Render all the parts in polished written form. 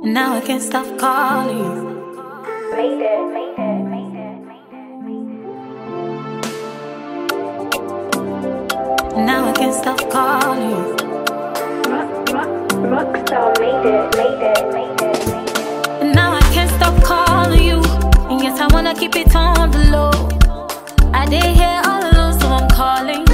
Now I can't stop calling you. Made it. Now I can't stop calling you. Rockstar made it. Now I can't stop calling you. And yes, I wanna keep it on the low. I did here all alone, so I'm calling.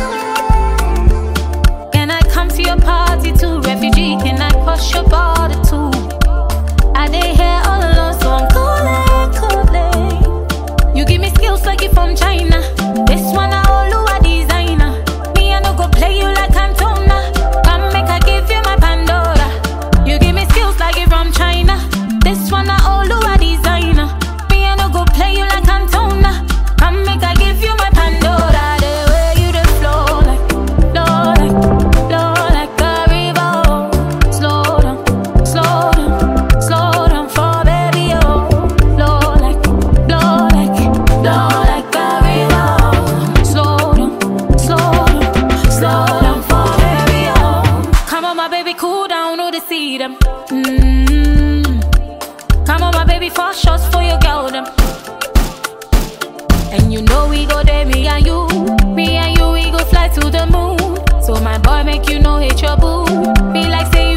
Can I come to your party too? Refugee, can I cross your border too? I did here all alone, so I'm calling. You give me skills like you from China. This one I all a designer. Me I no go play you like Cantona. Come make I give you my Pandora. You give me skills like you from China. This one I all a designer. Me I no go play you like Cantona. Come make I give you my Pandora. The way you the flow like a river. Slow down for baby oh. Flow like a river. Slow down for baby oh. Come on my baby, cool down, no to see them. Come on my baby, 4 shots for your girl them. And you know we go there, me and you, we go fly to the moon. So my boy make you know hate your boo. Be like say